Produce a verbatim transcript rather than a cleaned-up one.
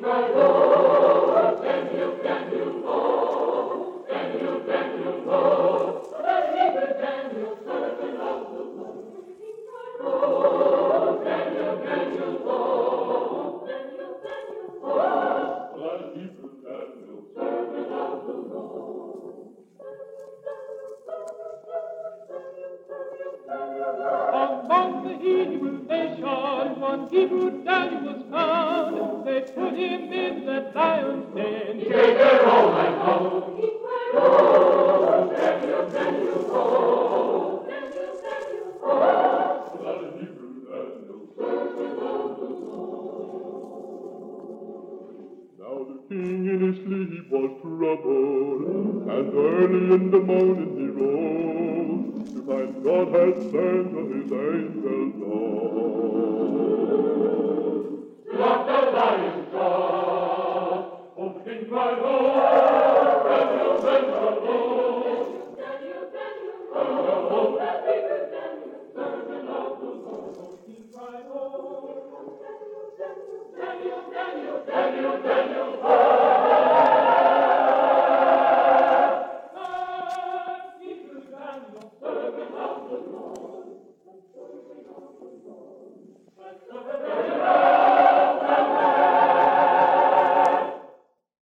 Among the Hebrew nation, one Hebrew Daniel was found. They put him in the lion's den. He ate their own and home. He cried, oh, Daniel, Daniel, oh, Daniel, Daniel, oh. That Hebrew Daniel servant of the Lord. Now the king in his sleep was troubled, and early in the morning he rose, to find God had sent his angels on. Lock the lion's jaw, O king cried, oh, Daniel, Daniel, oh. Daniel, Daniel, oh, oh, that Hebrew Daniel, servant of the Lord. He cried, oh, Daniel, Daniel, Daniel, Daniel, Daniel, Daniel.